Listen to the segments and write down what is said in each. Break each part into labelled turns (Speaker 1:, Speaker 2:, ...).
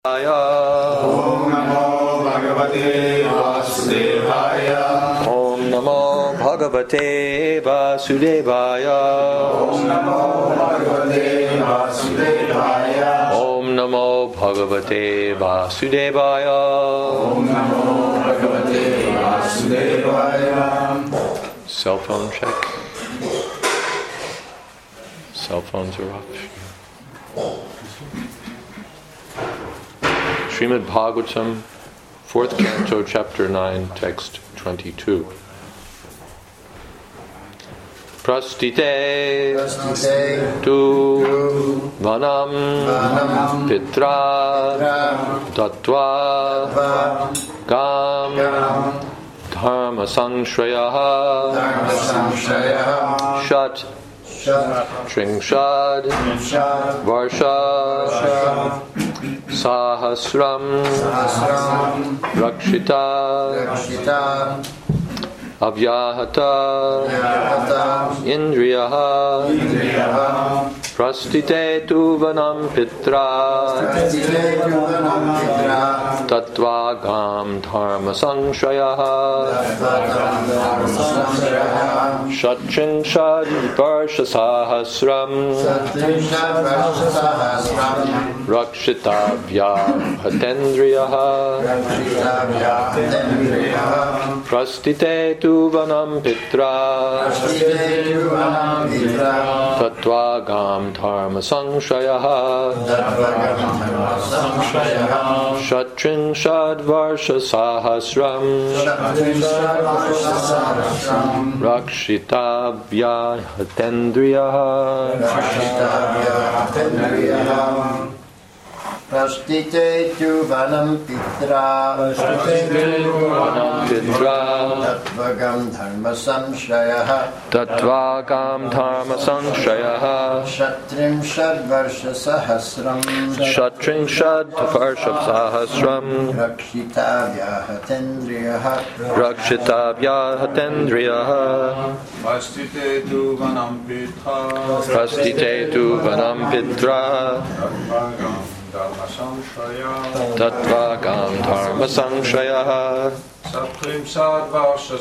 Speaker 1: Om Namo Bhagavate Vasudevaya. Om Namo Bhagavate Vasudevaya. Om Namo Bhagavate Vasudevaya. Om Namo Bhagavate Vasudevaya. Om Namo Bhagavate Vasudevaya. Cell phone check. Cell phones are off. Srimad Bhagavatam, 4th Canto, Chapter 9, Text 22. Prastite tu vanam pitra tattva gam dharma sangshraya shat Tringshad Varsha Sahasram Rakshita Avyahata Indriyaha Prastite tu vanam pitra Tattva gam dharma sangshayaha Shatrinshad Varsha Sahasram Rakshitavya Hatendriyaha Prastite tu vanam pitra Tattva gam dharma sangshayaha Shatrinshad Varsha Sahasram Rakshitavya Hatendriyaha
Speaker 2: Prastite tu vanam pitra Tattvagam dharma samshrayaha Shatrimshad varsha sahasram
Speaker 1: Rakshitavya Hatendriyaha
Speaker 3: Prastite tu vanam pitra
Speaker 1: Tattvagam dharma sangshraya
Speaker 3: Shatrimshad varsha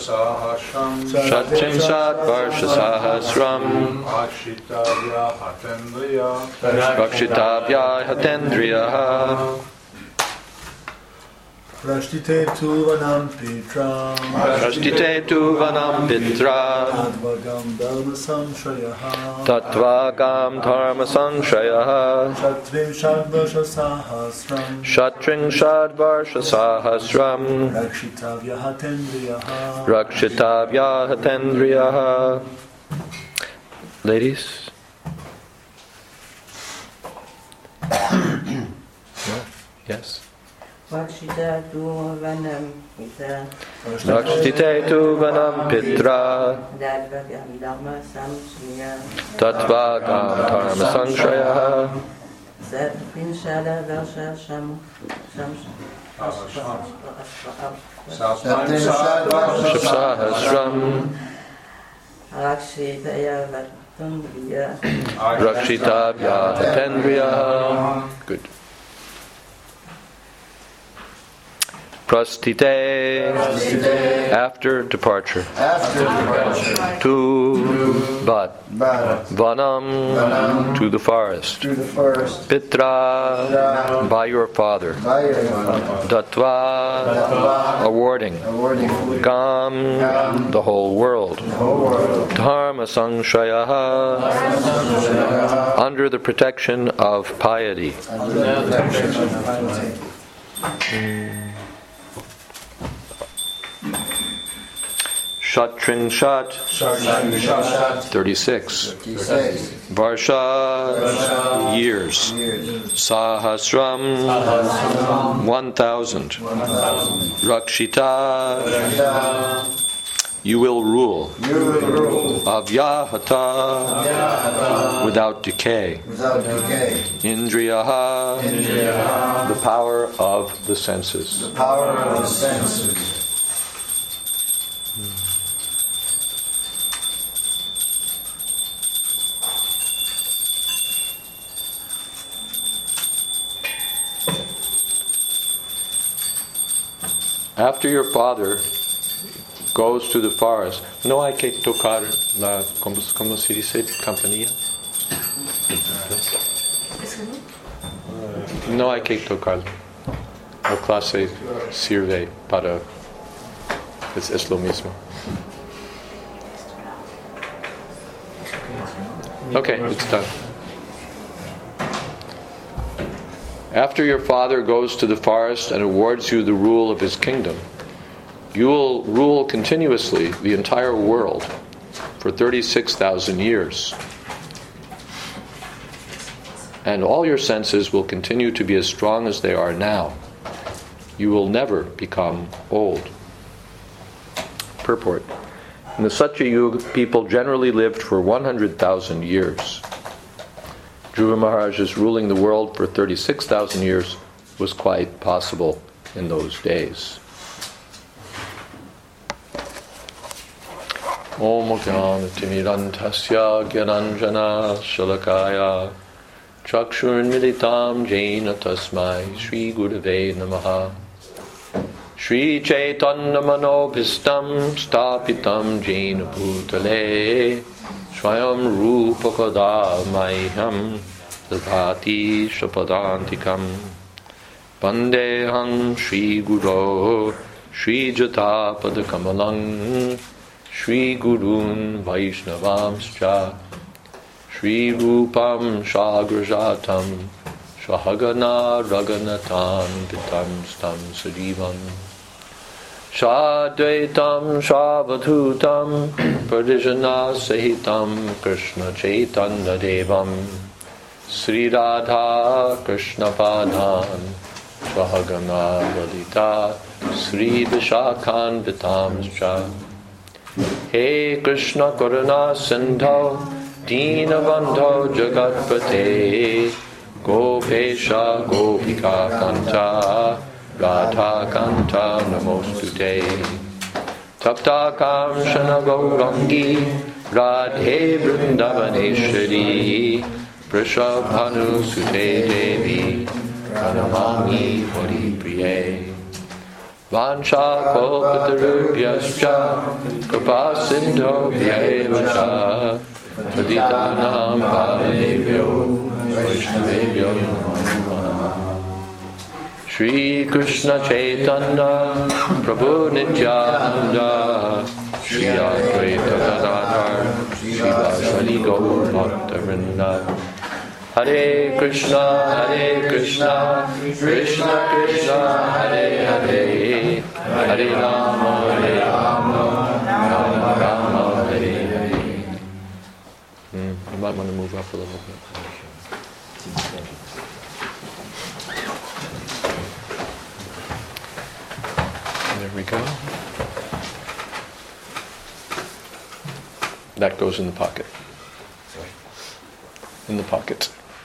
Speaker 3: sahasram
Speaker 1: Rakshitavya Hatendriyaha
Speaker 4: Prastite tu vanam pitra Tattvagam dharma samshrayaha
Speaker 1: Tattvagam dharma sangshraya
Speaker 4: Shatrimshad varsha sahasram
Speaker 1: Rakshitavya Hatendriyaha. Ladies? Yes?
Speaker 5: Rakshita tu vanam pitra
Speaker 1: Rakshite tu vanam pitra
Speaker 5: Tatvagam dharma samshaya
Speaker 1: Tattvagam dharma sangshraya
Speaker 5: Satrinshada varsha
Speaker 1: Sahasram Rakshitavya Hatendriyaha. Good. Prastite, after departure. Tu, but. Vanam, to the forest. Pitra, by your father. Tattva, awarding. Gam, the whole world. Dharma sangshayaha, under the protection of piety. Shatrinshad 36 Varsha years Sahasram 1000 Rakshita you will rule Avyahata without decay Indriyaha the power of the senses. After your father goes to the forest, no hay que tocar la, ¿cómo se dice? Campanilla. No hay que tocar. La clase sirve para... Es lo mismo. Okay, it's done. After your father goes to the forest and awards you the rule of his kingdom, you will rule continuously the entire world for 36,000 years. And all your senses will continue to be as strong as they are now. You will never become old. Purport. In the Satya Yuga, people generally lived for 100,000 years. Dhruva Maharaj's ruling the world for 36,000 years was quite possible in those days. Om Jnana-timirantasya Gyananjana Shalakaya Chakshurmilitam Jena Tasmai Shri Gurave Namaha Shri Chaitanya Manobhistam Stapitam Jena Bhutale Swayam Rupa Kada Mayham Dadhati Shapadantikam Vandeham Shri Guru Shri Jatapada Kamalang Shri Gurun Vaishnavamscha Shri Rupam Shagrajatam Shahagana Raganatan Vitam Stam Sadivam Shadvaitam Shavadhutam Pradijana Sahitam Krishna Chaitanya Devam Sri Radha Krishna Padhan Shahagana Lalita Sri Vishakhan Vitamscha He Krishna Karuna Sindho Deenabandho Jagatpate Gopesha Gopika Kanta Radha Kanta Namostute Tapta Kamshana Gaurangi Radhe Vrindavaneshwari Vrishabhanu Sute Devi Pranamami Hari Priye Vansha Kalpatarubhyascha Kripa Sindho Vyayavacha Paditanam Pavanebhyo Vaishnavebhyo Namaha Shri Krishna Chaitanya Prabhu Nityananda Shri Advaita Gadadhar Shri Vasali Gaur Bhakta Hare Krishna, Krishna Krishna, Hare Hare, Hare Rama, Rama Rama, Hare Hare. You might want to move up a little bit. There we go. That goes in the pocket. In the pocket.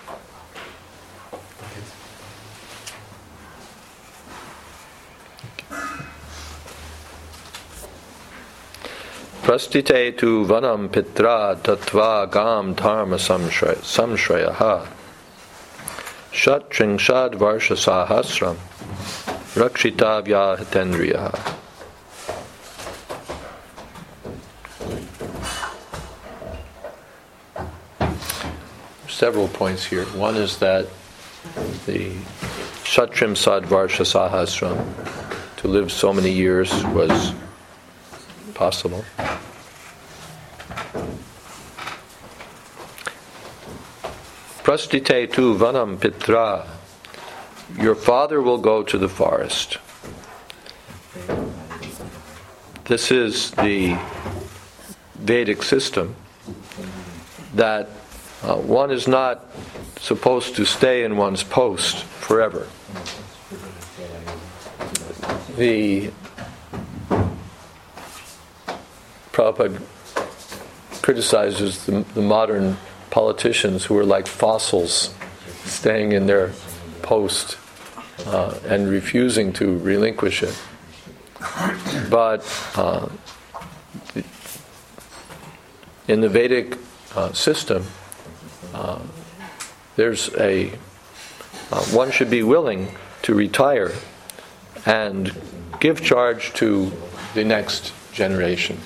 Speaker 1: Prastite tu vanam pitra tattva gam dharma samshrayaha shat tringshad varsha sahasram rakshitavya hitendriyaha. Several points here. One is that the Shatrim Sadvarsha Sahasram, to live so many years, was possible. Prastite tu vanam pitra. Your father will go to the forest. This is the Vedic system that one is not supposed to stay in one's post forever. The Prabhupada criticizes the modern politicians who are like fossils, staying in their post and refusing to relinquish it. But in the Vedic system, there's one should be willing to retire and give charge to the next generation.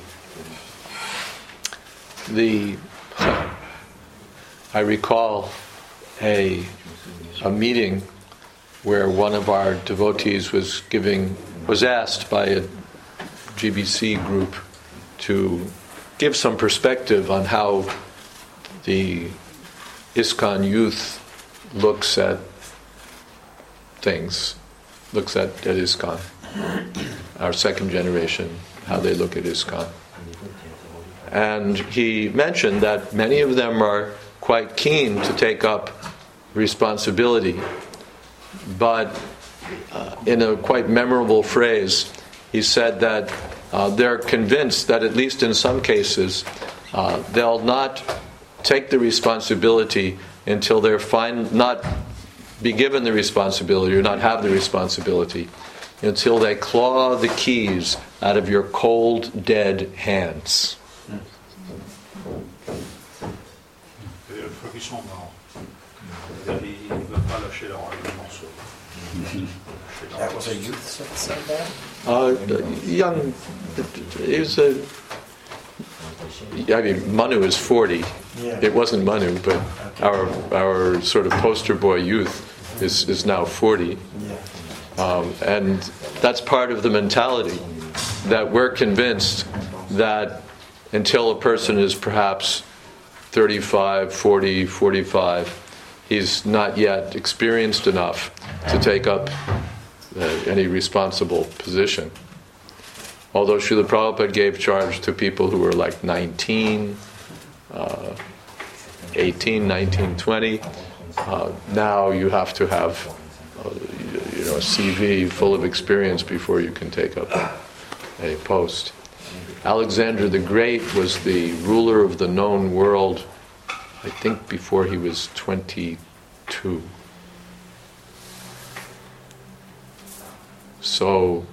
Speaker 1: I recall a meeting where one of our devotees was asked by a GBC group to give some perspective on how the ISKCON youth looks at things, looks at ISKCON, our second generation, how they look at ISKCON. And he mentioned that many of them are quite keen to take up responsibility, but in a quite memorable phrase, he said that they're convinced that at least in some cases, they'll not take the responsibility until they're not be given the responsibility or not have the responsibility until they claw the keys out of your cold, dead hands.
Speaker 2: That was a youth that said that?
Speaker 1: Young, he was Manu is 40.
Speaker 2: Yeah.
Speaker 1: It wasn't Manu, but our sort of poster boy youth is now 40.
Speaker 2: Yeah.
Speaker 1: And that's part of the mentality, that we're convinced that until a person is perhaps 35, 40, 45, he's not yet experienced enough to take up any responsible position. Although Srila Prabhupada gave charge to people who were like 19, 18, 19, 20, now you have to have a CV full of experience before you can take up a post. Alexander the Great was the ruler of the known world, I think, before he was 22. So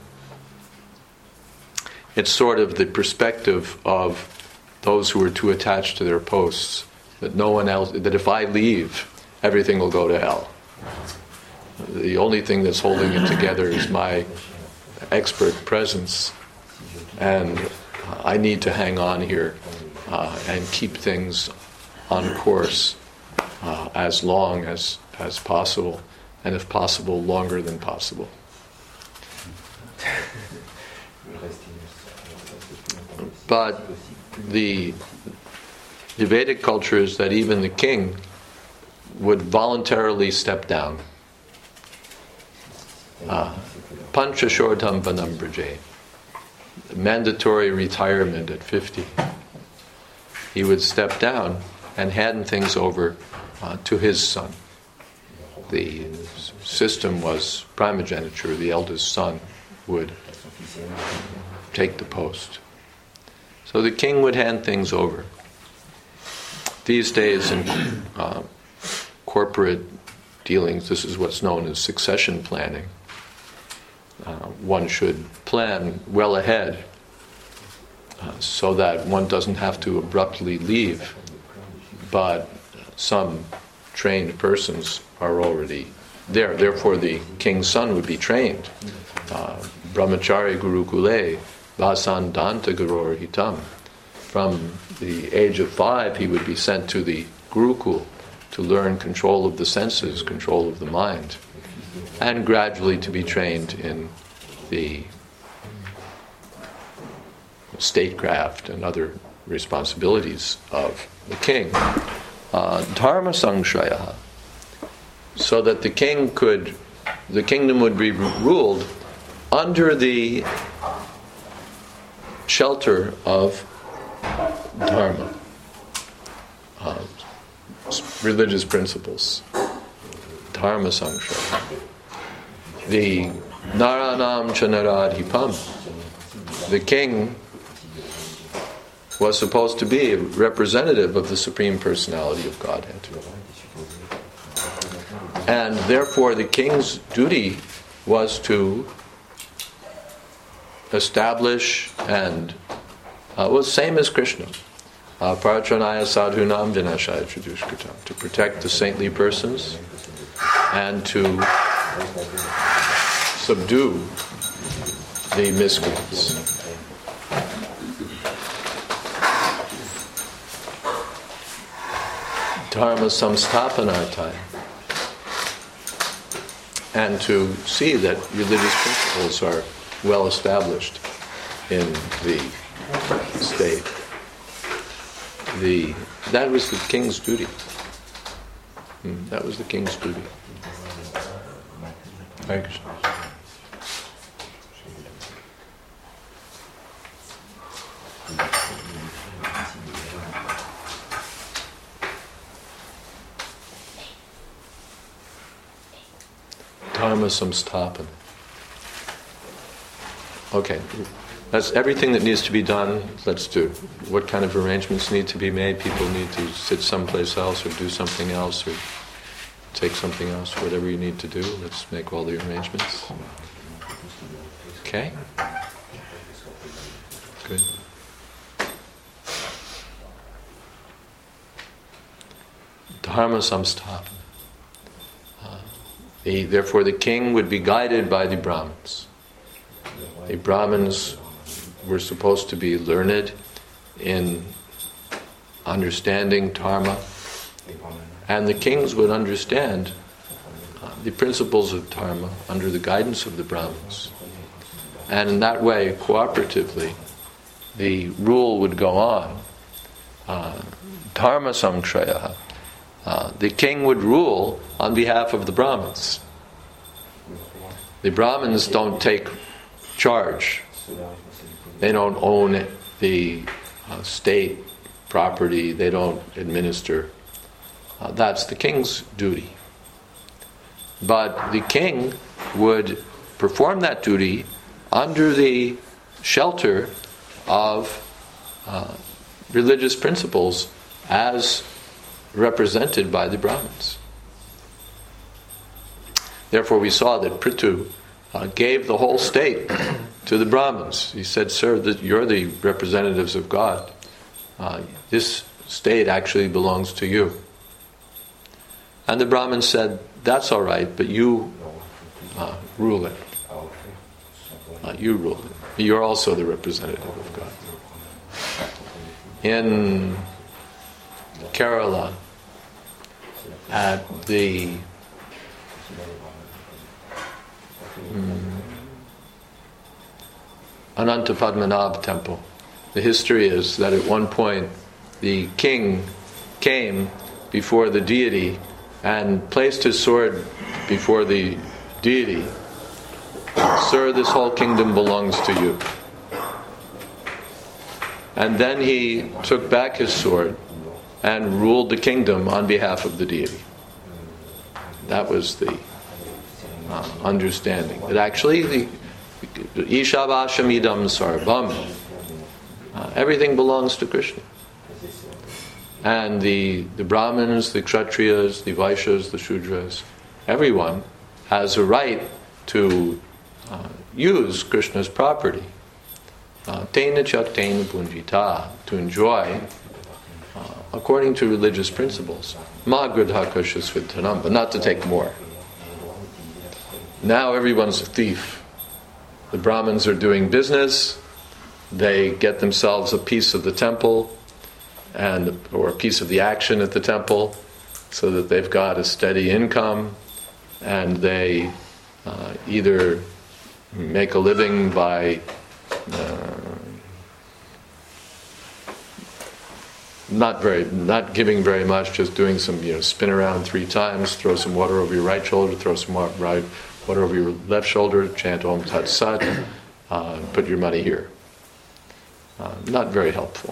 Speaker 1: it's sort of the perspective of those who are too attached to their posts, that no one else, that if I leave, everything will go to hell. The only thing that's holding it together is my expert presence, and I need to hang on here and keep things on course as long as possible, and if possible, longer than possible. But the Vedic culture is that even the king would voluntarily step down. Panchashortam vanam braje, mandatory retirement at 50. He would step down and hand things over to his son. The system was primogeniture. The eldest son would take the post. So the king would hand things over. These days in corporate dealings, this is what's known as succession planning. One should plan well ahead so that one doesn't have to abruptly leave, but some trained persons are already there. Therefore, the king's son would be trained. Brahmachari Gurukule, Vasan Danta Gurur Hitam. From the age of 5, he would be sent to the Gurukul to learn control of the senses, control of the mind, and gradually to be trained in the statecraft and other responsibilities of the king. Dharma Sangshaya, so that the kingdom would be ruled under the shelter of dharma, religious principles. Dharma Sangshaya. The Naranam Chanaradhipam, the king was supposed to be a representative of the Supreme Personality of Godhead. And therefore the king's duty was to establish and was same as Krishna. Paratranaya sadhunam vinashaya chadushkritam, to protect the saintly persons and to subdue the miscreants. Dharma samsthapanarthaya. And to see that religious principles are well established in the state. That was the king's duty. That was the king's duty. Hare Krishna. Dharma samsthapan. Okay, that's everything that needs to be done. Let's do. What kind of arrangements need to be made? People need to sit someplace else or do something else or take something else, whatever you need to do. Let's make all the arrangements. Okay? Good. Dharma samsthapan. Therefore the king would be guided by the Brahmins. The Brahmins were supposed to be learned in understanding dharma, and the kings would understand the principles of dharma under the guidance of the Brahmins. And in that way, cooperatively, the rule would go on. Dharma samkshayaha. The king would rule on behalf of the Brahmins. The Brahmins don't take charge. They don't own the state property. They don't administer. That's the king's duty. But the king would perform that duty under the shelter of religious principles as represented by the Brahmins. Therefore we saw that Prithu gave the whole state to the Brahmins. He said, "Sir, you're the representatives of God. This state actually belongs to you." And the Brahmins said, "That's all right, but you rule it. You rule it. You're also the representative of God." In Kerala, at the Anantapadmanabha temple, the history is that at one point the king came before the deity and placed his sword before the deity. "Sir, this whole kingdom belongs to you." And then he took back his sword and ruled the kingdom on behalf of the deity. That was the understanding. That actually the Ishavashamidam Sarvam, everything belongs to Krishna. And the Brahmins, the Kshatriyas, the Vaishyas, the Shudras, everyone has a right to use Krishna's property. Tena chak tena punjita, to enjoy according to religious principles. Ma gridhakashasvidhanam, but not to take more. Now everyone's a thief. The Brahmins are doing business. They get themselves a piece of the temple or a piece of the action at the temple so that they've got a steady income, and they either make a living by not giving very much, just doing some, spin around 3 times, throw some water over your right shoulder, throw some water over your left shoulder, chant Om Tat Sat, put your money here. Not very helpful.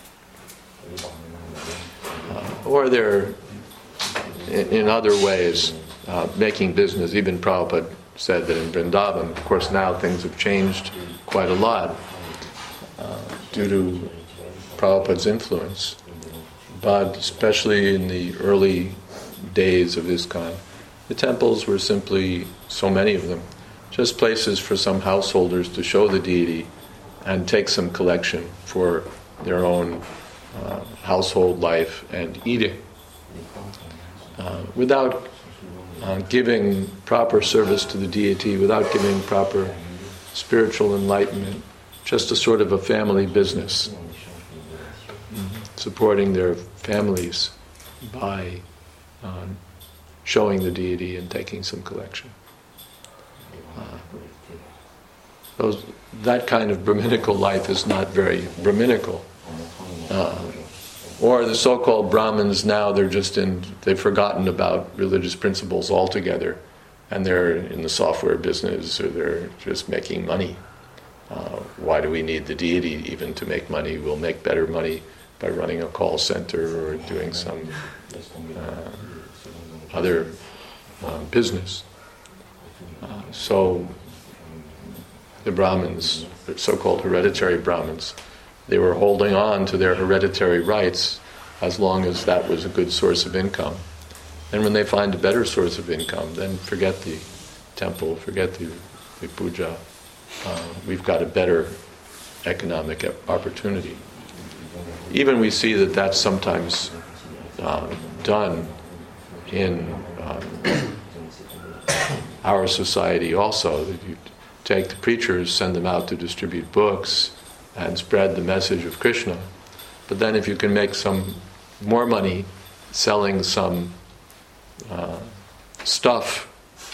Speaker 1: Or they're in other ways making business. Even Prabhupada said that in Vrindavan, of course now things have changed quite a lot due to Prabhupada's influence. But especially in the early days of ISKCON, the temples were simply, so many of them, just places for some householders to show the deity and take some collection for their own household life and eating, without giving proper service to the deity without giving proper spiritual enlightenment, just a sort of a family business, supporting their families by showing the deity and taking some collection. That kind of Brahminical life is not very Brahminical. Or the so-called Brahmins now, they've forgotten about religious principles altogether, and they're in the software business, or they're just making money. Why do we need the deity even to make money? We'll make better money by running a call center or doing some other business. So the Brahmins, the so-called hereditary Brahmins, they were holding on to their hereditary rights as long as that was a good source of income. And when they find a better source of income, then forget the temple, forget the puja. We've got a better economic opportunity. Even we see that that's sometimes done in our society also. That you take the preachers, send them out to distribute books and spread the message of Krishna. But then if you can make some more money selling some stuff,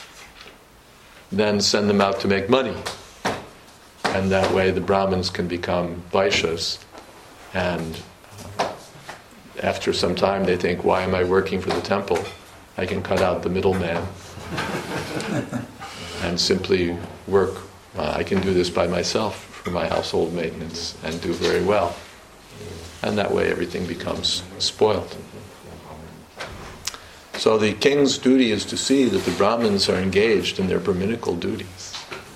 Speaker 1: then send them out to make money. And that way the Brahmins can become Vaishyas. And after some time they think, why am I working for the temple? I can cut out the middleman and simply work. I can do this by myself for my household maintenance and do very well. And that way everything becomes spoiled. So the king's duty is to see that the Brahmins are engaged in their Brahminical duties.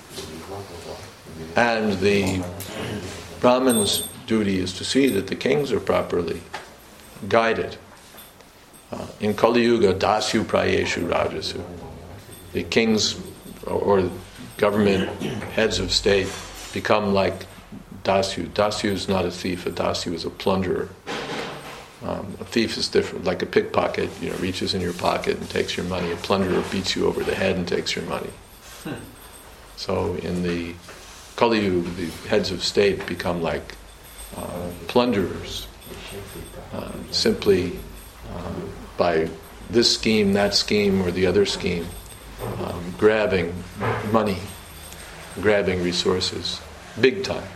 Speaker 1: And the Brahmin's duty is to see that the kings are properly guided. In Kali Yuga, Dasyu Prayeshu Rajasu. The kings or government heads of state become like Dasyu. Dasyu is not a thief. A Dasyu is a plunderer. A thief is different. Like a pickpocket, reaches in your pocket and takes your money. A plunderer beats you over the head and takes your money. So in the Kali Yuga, the heads of state become like plunderers. Simply by this scheme, that scheme, or the other scheme, grabbing money, grabbing resources, big time.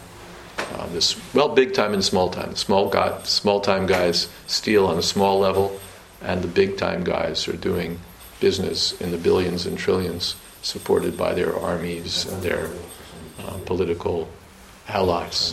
Speaker 1: Big time and small time. Small time guys steal on a small level, and the big time guys are doing business in the billions and trillions, supported by their armies and their political allies.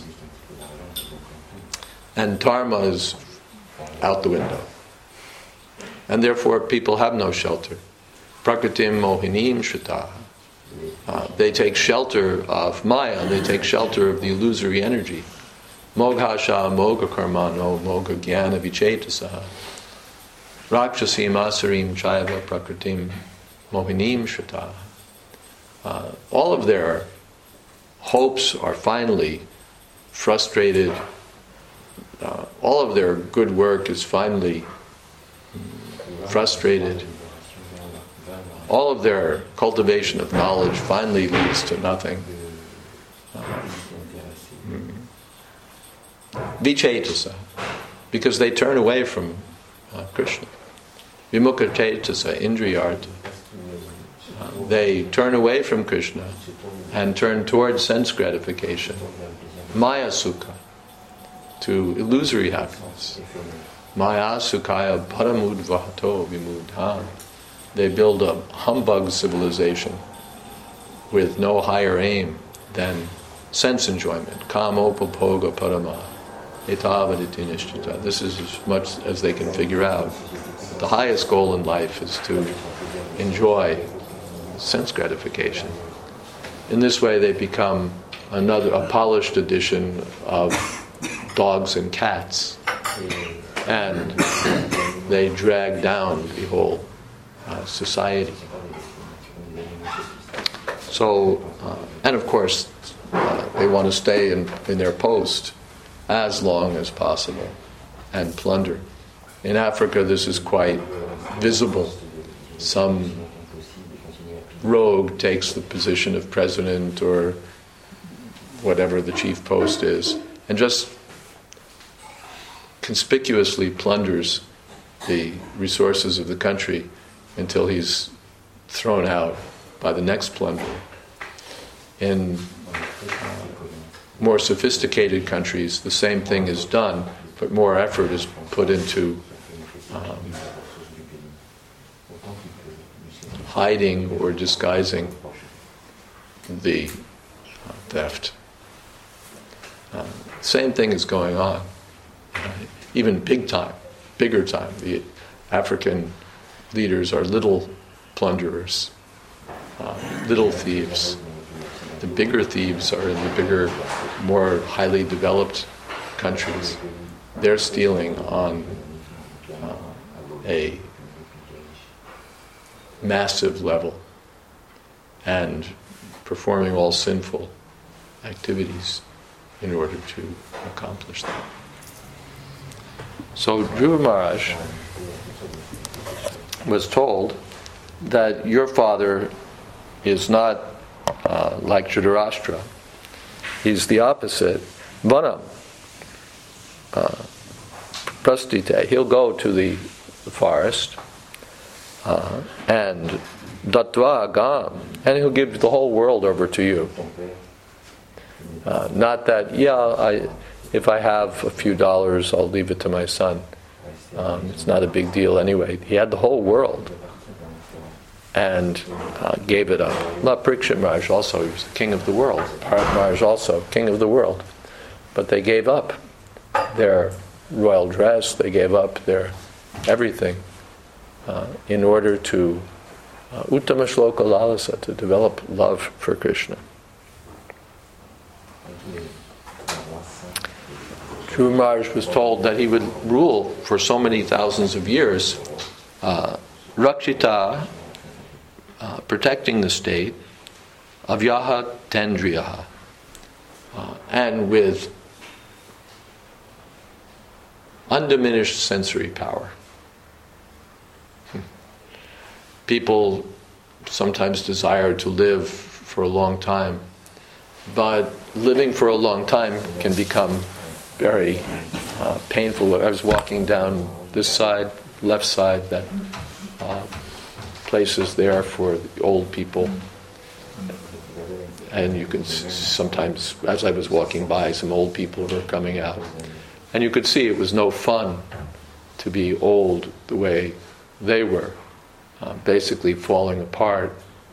Speaker 1: And dharma is out the window. And therefore people have no shelter. Prakritim mohinim shrita. They take shelter of Maya, they take shelter of the illusory energy. Moghasha moga karmano moga jnana vichetasa. Rakshasim asarim chaiva prakritim mohinim shrita. All of their hopes are finally frustrated. All of their good work is finally frustrated. All of their cultivation of knowledge finally leads to nothing. Vichetasa, because they turn away from Krishna. Vimukha chetasa, indriyartha. They turn away from Krishna and turn towards sense gratification. Maya sukha, to illusory happiness. Maya sukhaya paramudvahato vimudhan. They build a humbug civilization with no higher aim than sense enjoyment. Kamopapoga parama etavaditi nishtita. This is as much as they can figure out. The highest goal in life is to enjoy sense gratification. In this way they become a polished edition of dogs and cats. And they drag down the whole society. So, and of course, they want to stay in their post as long as possible and plunder. In Africa, this is quite visible. some rogue takes the position of president or whatever the chief post is, and just conspicuously plunders the resources of the country until he's thrown out by the next plunderer. In more sophisticated countries, the same thing is done, but more effort is put into hiding or disguising the theft. Same thing is going on. Even bigger time. The African leaders are little plunderers, little thieves. The bigger thieves are in the bigger, more highly developed countries. They're stealing on a massive level and performing all sinful activities in order to accomplish that. So Dhruva Maharaj was told that your father is not like Dhritarashtra. He's the opposite. Vanam. Prastite. He'll go to the forest and Dattva Gam, and he'll give the whole world over to you. Not that, if I have a few dollars, I'll leave it to my son. It's not a big deal anyway. He had the whole world and gave it up. Parikshit Maharaj also, he was the king of the world. Bharat Maharaj also, king of the world. But they gave up their royal dress, they gave up their everything in order to Uttama Shloka Lalasa, to develop love for Krishna. Dhruva Maharaj was told that he would rule for so many thousands of years, Rakshita, protecting the state, Avyaha Tendriyaha, and with undiminished sensory power. People sometimes desire to live for a long time, but living for a long time can become very painful. I was walking down this side, left side, that places there for the old people, and you can sometimes, as I was walking by, some old people were coming out, and you could see it was no fun to be old the way they were, basically falling apart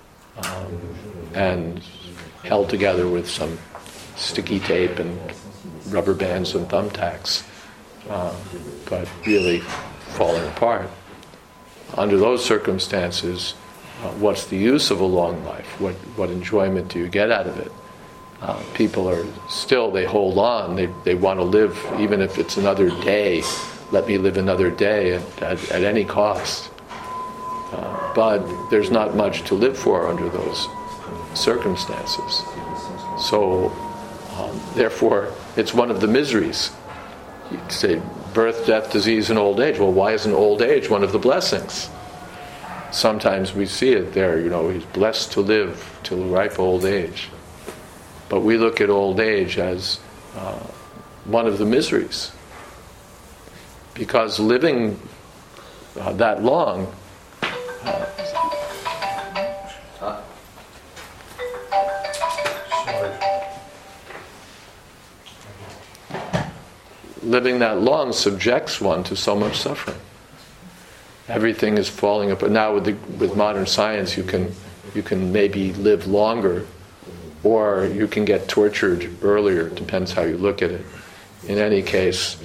Speaker 1: and held together with some sticky tape and rubber bands and thumbtacks, but really falling apart. Under those circumstances, what's the use of a long life? What enjoyment do you get out of it? People are still, they hold on, they want to live, even if it's another day. Let me live another day at any cost. But there's not much to live for under those circumstances. So, therefore, it's one of the miseries. You could say birth, death, disease, and old age. Well, why isn't old age one of the blessings? Sometimes we see it there, he's blessed to live till ripe old age. But we look at old age as one of the miseries. Because living that long subjects one to so much suffering. Everything is falling apart. Now with modern science, you can maybe live longer, or you can get tortured earlier. Depends how you look at it. In any case,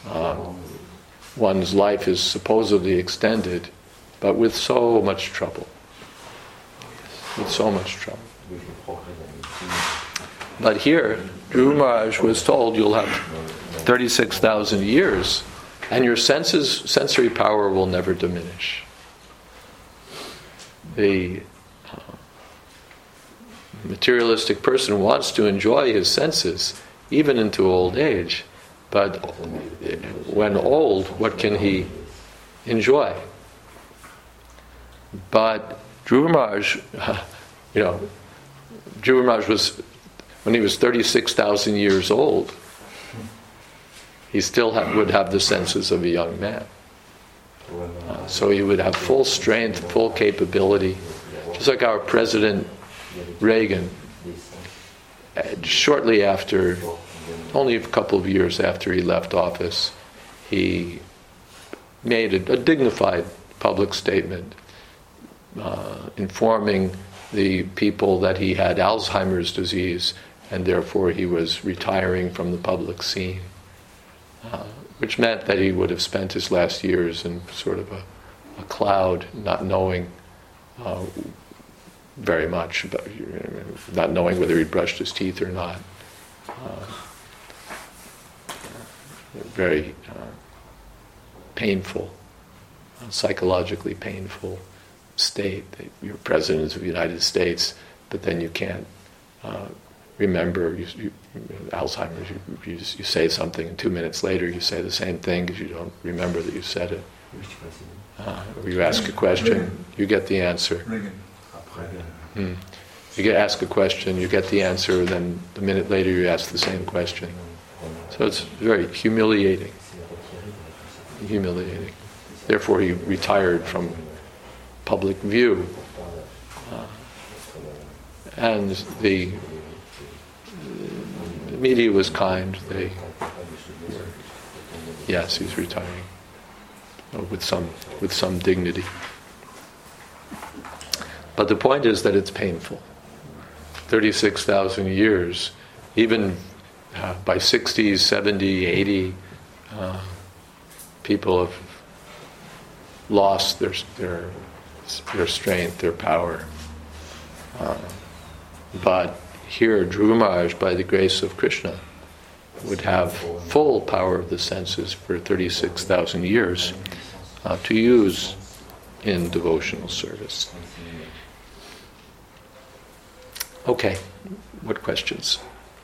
Speaker 1: one's life is supposedly extended, but with so much trouble. With so much trouble. But here, Dhruva Maharaj was told you'll have 36,000 years, and your sensory power will never diminish. The materialistic person wants to enjoy his senses, even into old age, but when old, what can he enjoy? But Dhruva Maharaj, Dhruva Maharaj was, when he was 36,000 years old, he still would have the senses of a young man. So he would have full strength, full capability. Just like our President Reagan, shortly after, only a couple of years after he left office, he made a dignified public statement informing the people that he had Alzheimer's disease and therefore he was retiring from the public scene, which meant that he would have spent his last years in sort of a cloud, not knowing very much, about, not knowing whether he brushed his teeth or not. Very painful, psychologically painful state that you're president of the United States, but then you can't remember Alzheimer's. You say something, and 2 minutes later you say the same thing because you don't remember that you said it. Or you ask a question, you get the answer. You ask a question, you get the answer, then a minute later you ask the same question. So it's very humiliating. Humiliating. Therefore he retired from public view. And the media was kind. Yes, he's retiring with some dignity. But the point is that it's painful. 36,000 years, even by 60, 70, 80, people have lost their strength, their power. But here, Dhruva Maharaj, by the grace of Krishna, would have full power of the senses for 36,000 years to use in devotional service. Okay, what questions?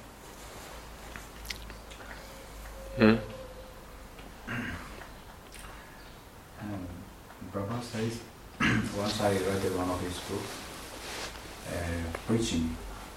Speaker 6: Prabhupada says, once I read one of his books, preaching.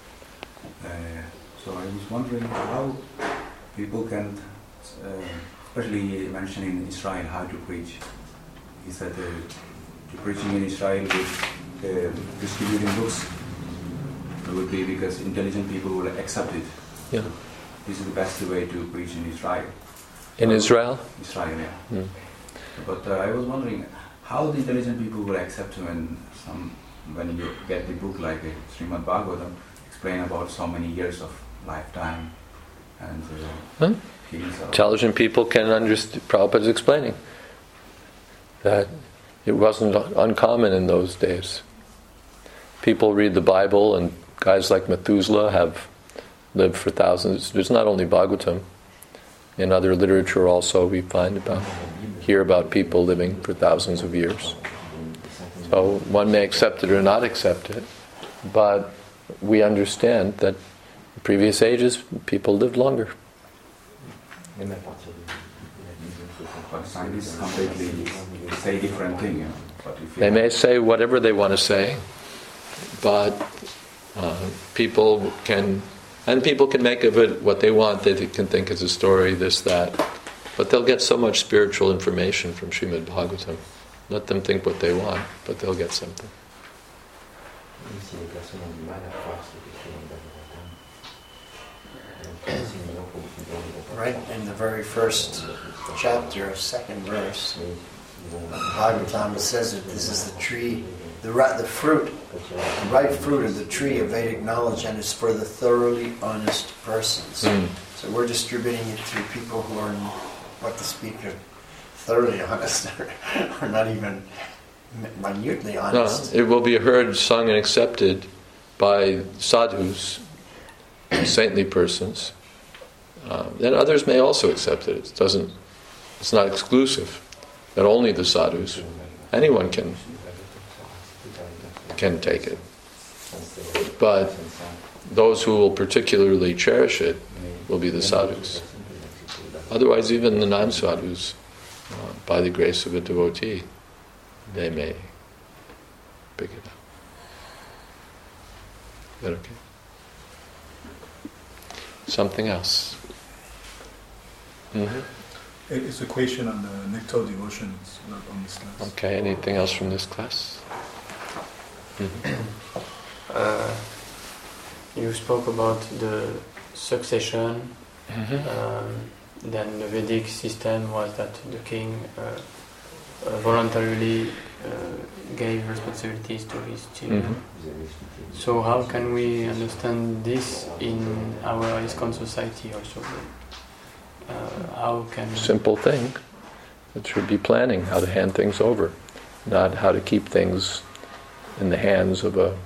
Speaker 6: So I was wondering how people can, especially mentioning Israel, how to preach. He said the preaching in Israel with distributing books would be because intelligent people will accept it.
Speaker 1: Yeah.
Speaker 6: This is the best way to preach in Israel.
Speaker 1: In Israel?
Speaker 6: Israel, yeah. But I was wondering how the intelligent people will accept when you get the book like Srimad Bhagavatam, explain about so many years of lifetime and
Speaker 1: intelligent people can understand. Prabhupada's explaining that it wasn't uncommon in those days. People read the Bible, and guys like Methuselah have lived for thousands. There's not only Bhagavatam. In other literature also we hear about people living for thousands of years. So one may accept it or not accept it, but we understand that in previous ages people lived longer.
Speaker 6: But scientists completely say different thing. But
Speaker 1: they may say whatever they want to say, but people can make of it what they want. They can think it's a story, this, that. But they'll get so much spiritual information from Srimad Bhagavatam. Let them think what they want, but they'll get something.
Speaker 2: Right in the very first chapter, second verse, Bhagavatam says that this is the tree, the ripe fruit of the tree of Vedic knowledge, and it's for the thoroughly honest persons. So we're distributing it to people who are, what to speak of, thoroughly honest, or not even minutely honest.
Speaker 1: No, it will be heard, sung, and accepted by sadhus, saintly persons. Then others may also accept it. It's not exclusive that only the sadhus. Anyone can take it. But those who will particularly cherish it will be the sadhus. Otherwise, even the non-sadhus, by the grace of a devotee, they may big enough. Is that okay? Something else? Mm-hmm.
Speaker 4: It's a question on the nectar devotion. It's not on this class.
Speaker 1: Okay, anything else from this class? Mm-hmm.
Speaker 7: You spoke about the succession. Then the Vedic system was that the king voluntarily gave responsibilities to his children. So how can we understand this in our ISKCON society also? How can...
Speaker 1: Simple thing. It should be planning how to hand things over, not how to keep things in the hands of a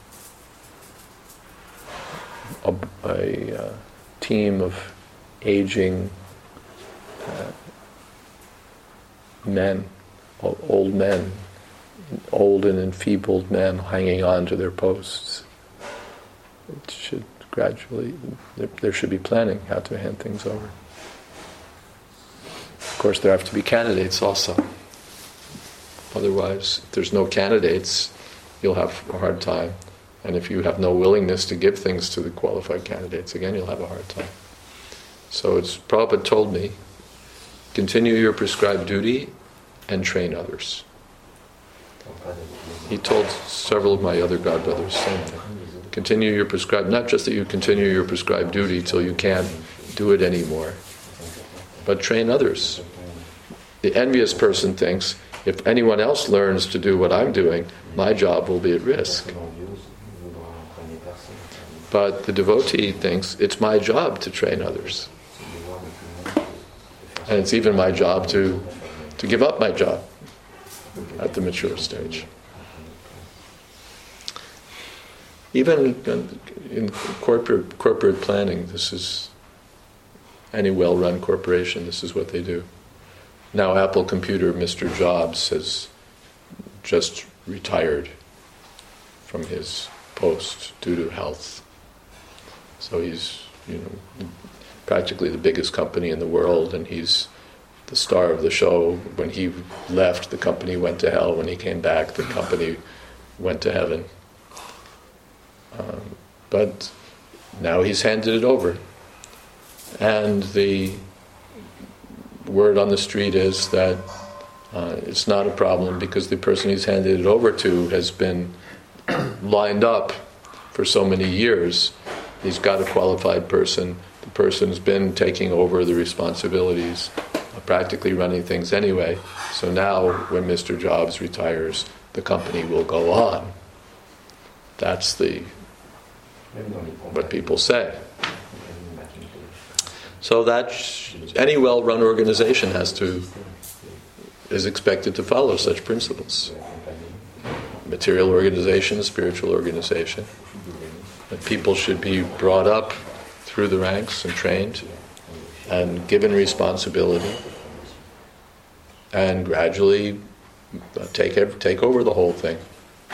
Speaker 1: team of aging men, old men, old and enfeebled men hanging on to their posts. It should gradually, there should be planning how to hand things over. Of course, there have to be candidates also. Otherwise, if there's no candidates, you'll have a hard time. And if you have no willingness to give things to the qualified candidates, again, you'll have a hard time. So Prabhupada told me, continue your prescribed duty and train others. He told several of my other godbrothers the same thing. Continue your prescribed, not just that you continue your prescribed duty till you can't do it anymore, but train others. The envious person thinks, if anyone else learns to do what I'm doing, my job will be at risk. But the devotee thinks, it's my job to train others. And it's even my job to give up my job at the mature stage. Even in corporate planning, this is any well-run corporation, this is what they do. Now Apple Computer, Mr. Jobs, has just retired from his post due to health. So he's, practically the biggest company in the world, and he's the star of the show. When he left, the company went to hell. When he came back, the company went to heaven. But now he's handed it over. And the word on the street is that it's not a problem because the person he's handed it over to has been lined up for so many years. He's got a qualified person. The person's been taking over the responsibilities, practically running things anyway. So now, when Mr. Jobs retires, the company will go on. That's what people say. So that any well-run organization is expected to follow such principles. Material organization, spiritual organization. That people should be brought up through the ranks and trained and given responsibility and gradually take over the whole thing.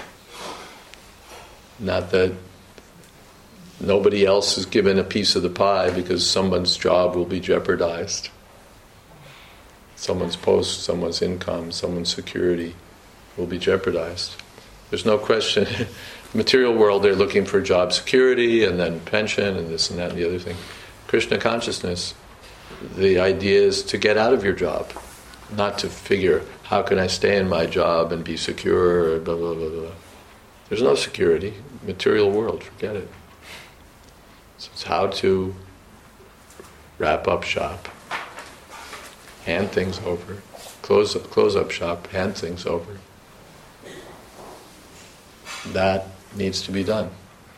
Speaker 1: Not that nobody else is given a piece of the pie because someone's job will be jeopardized. Someone's post, someone's income, someone's security will be jeopardized. There's no question. Material world, they're looking for job security and then pension and this and that and the other thing. Krishna consciousness, the idea is to get out of your job, not to figure, how can I stay in my job and be secure, blah, blah, blah, blah. There's no security. Material world, forget it. So it's how to wrap up shop, hand things over, close up shop, hand things over. That needs to be done.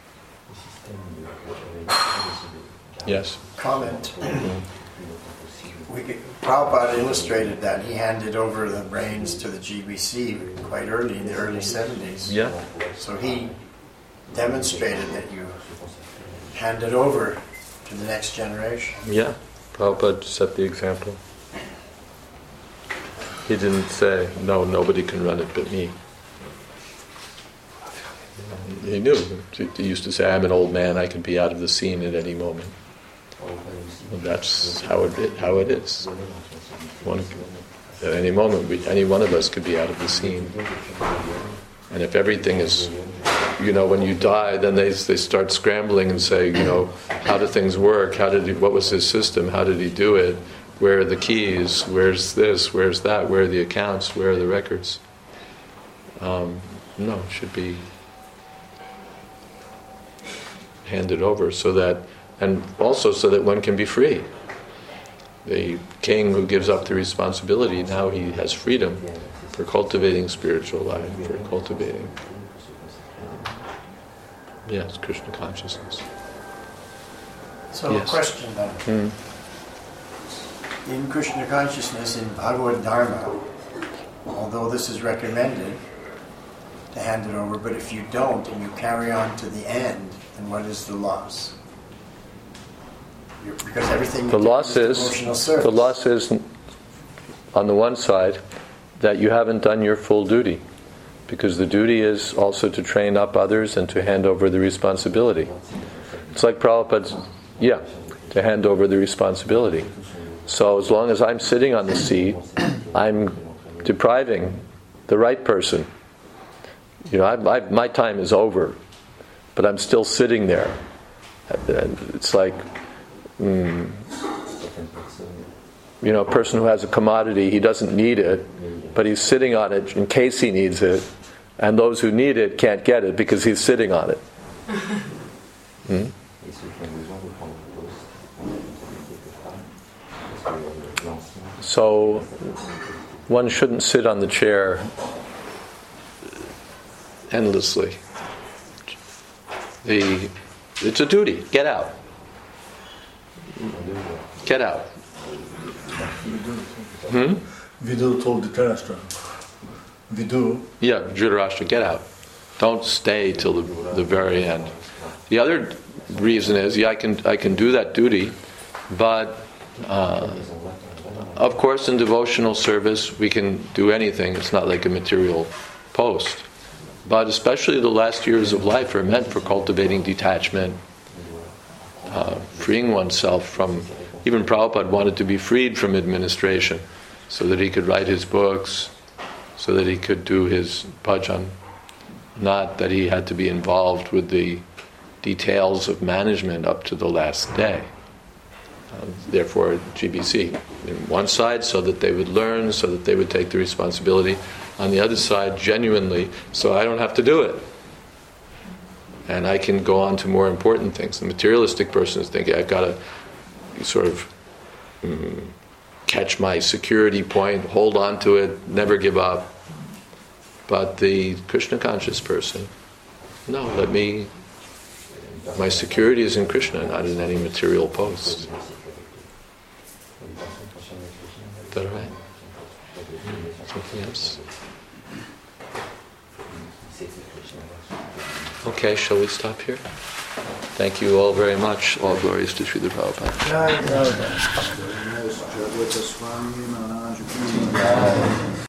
Speaker 1: Yes?
Speaker 2: Comment. Prabhupada illustrated that. He handed over the reins to the GBC quite early, in the early 70s.
Speaker 1: Yeah.
Speaker 2: So he demonstrated that you hand it over to the next generation.
Speaker 1: Yeah. Prabhupada set the example. He didn't say, no, nobody can run it but me. He knew. He used to say, I'm an old man, I can be out of the scene at any moment. And that's how it is. At any moment, any one of us could be out of the scene. And if everything is, when you die, then they start scrambling and say, how do things work? What was his system? How did he do it? Where are the keys? Where's this? Where's that? Where are the accounts? Where are the records? No, it should be handed over and also so that one can be free. The king who gives up the responsibility, now he has freedom for cultivating spiritual life, for cultivating, Krishna consciousness.
Speaker 2: So
Speaker 1: Yes.
Speaker 2: a question then. In Krishna consciousness, in Bhagavad Dharma, although this is recommended to hand it over, but if you don't and you carry on to the end, then what is the loss? Because everything you
Speaker 1: The
Speaker 2: do
Speaker 1: loss
Speaker 2: devotional service.
Speaker 1: the loss is, on the one side, that you haven't done your full duty, because the duty is also to train up others and to hand over the responsibility. It's like Prabhupada's, to hand over the responsibility. So as long as I'm sitting on the seat, I'm depriving the right person. My time is over, but I'm still sitting there. And it's like, a person who has a commodity, he doesn't need it, but he's sitting on it in case he needs it, and those who need it can't get it because he's sitting on it. So one shouldn't sit on the chair endlessly. It's a duty. Get out. Get out.
Speaker 4: Vidu told Dhritarashtra. Vidu.
Speaker 1: Yeah, Dhritarashtra, get out. Don't stay till the very end. The other reason is, I can do that duty, but of course in devotional service we can do anything. It's not like a material post. But especially the last years of life are meant for cultivating detachment, freeing oneself from... Even Prabhupada wanted to be freed from administration so that he could write his books, so that he could do his bhajan. Not that he had to be involved with the details of management up to the last day. Therefore, GBC. On one side, so that they would learn, so that they would take the responsibility. On the other side, genuinely, so I don't have to do it. And I can go on to more important things. The materialistic person is thinking, I've got to sort of catch my security point, hold on to it, never give up. But the Krishna conscious person, no, my security is in Krishna, not in any material post. Is that all right? Something else? Okay, shall we stop here? Thank you all very much. All glories to Srila Prabhupada.